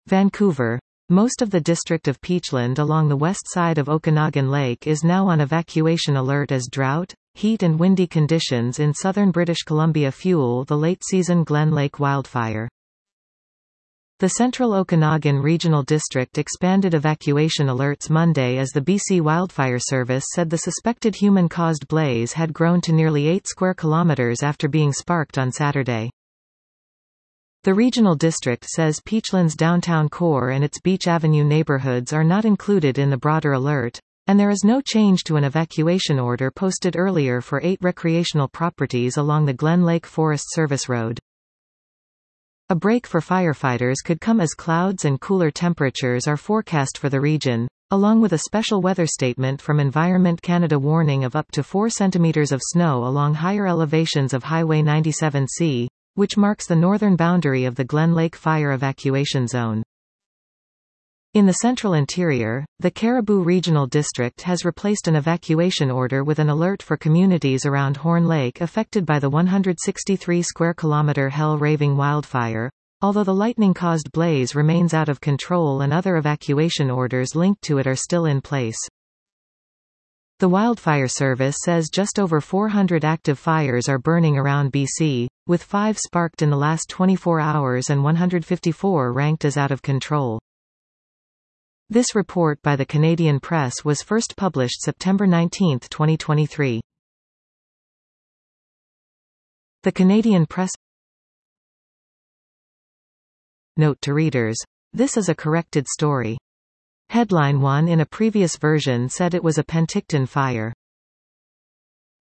Vancouver. Most of the district of Peachland along the west side of Okanagan Lake is now on evacuation alert as drought, heat and windy conditions in southern British Columbia fuel the late-season Glen Lake wildfire. The Central Okanagan Regional District expanded evacuation alerts Monday as the BC Wildfire Service said the suspected human-caused blaze had grown to nearly 8 square kilometres after being sparked on Saturday. The regional district says Peachland's downtown core and its Beach Avenue neighborhoods are not included in the broader alert, and there is no change to an evacuation order posted earlier for 8 recreational properties along the Glen Lake Forest Service Road. A break for firefighters could come as clouds and cooler temperatures are forecast for the region, along with a special weather statement from Environment Canada warning of up to 4 centimeters of snow along higher elevations of Highway 97C, which marks the northern boundary of the Glen Lake Fire Evacuation Zone. In the central interior, the Caribou Regional District has replaced an evacuation order with an alert for communities around Horn Lake affected by the 163 square kilometer Hell Raving wildfire, although the lightning-caused blaze remains out of control and other evacuation orders linked to it are still in place. The Wildfire Service says just over 400 active fires are burning around BC, with 5 sparked in the last 24 hours and 154 ranked as out of control. This report by the Canadian Press was first published September 19, 2023. The Canadian Press. Note to readers. This is a corrected story. Headline 1 in a previous version said it was a Penticton fire.